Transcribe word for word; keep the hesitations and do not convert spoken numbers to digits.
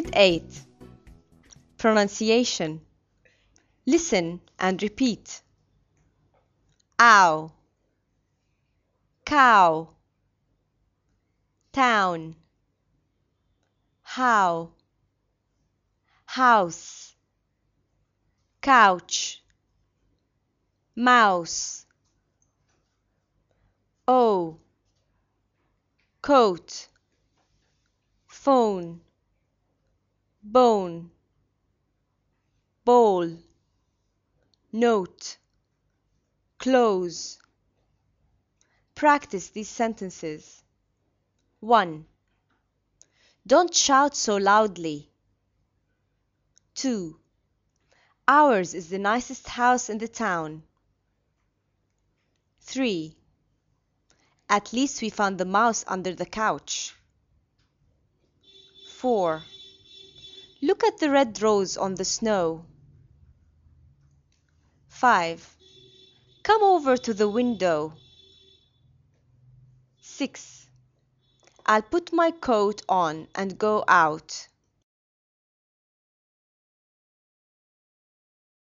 eight. Pronunciation. Listen and repeat. Ow, cow, town, how, house, couch, mouse, oh, coat, phone, bone, bowl, note, close. Practice these sentences. one. Don't shout so loudly. two. Ours is the nicest house in the town. three. At least we found the mouse under the couch. four. Look at the red rose on the snow. five. Come over to the window. six. I'll put my coat on and go out.